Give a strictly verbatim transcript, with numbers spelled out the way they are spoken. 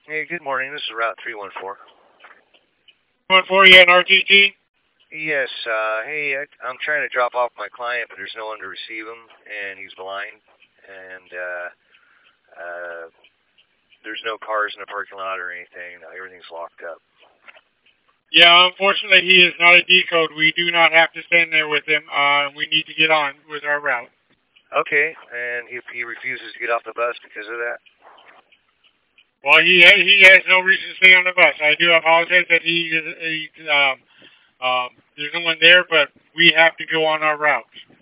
Hey, good morning. This is Route three one four. One for you at R T G? Yes, uh, hey, I, I'm trying to drop off my client, but there's no one to receive him, and he's blind, and uh, uh, there's no cars in the parking lot or anything. Everything's locked up. Yeah, unfortunately, he is not a decode. We do not have to stand there with him. Uh, we need to get on with our route. Okay, and if he refuses to get off the bus because of that? Well, he ha- he has no reason to stay on the bus. I do apologize that he is. He, um, um, there's no one there, but we have to go on our route.